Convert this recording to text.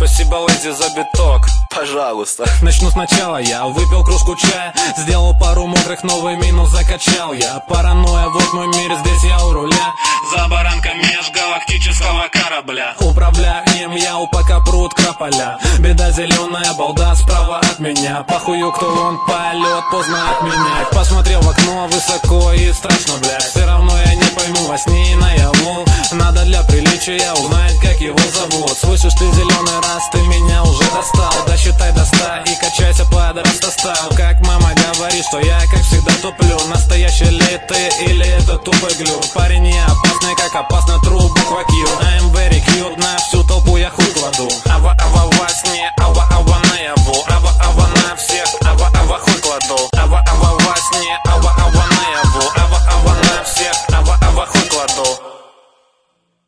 Спасибо, леди, за биток. Пожалуйста. Начну сначала, я выпил кружку чая, сделал пару мокрых, новый минус закачал. Я паранойя, вот мой мир, здесь я у руля. За баранками межгалактического корабля. Управляю им я, пока прут краполя. Беда зеленая, балда справа от меня. Похую, кто он, полет поздно отменять. Посмотрел в окно высоко и страшно, блядь. Все равно я не пойму во сне и наяву. Надо для приличия узнать, как его зовут. Слышишь ты, зеленый, раз ты меня уже достал, да считай до 100 и качайся под растостал. Как мама говорит, что я как всегда туплю. Настоящий ли ты или это тупой глюк? Парень, я опасный, как опасно труб буква Q.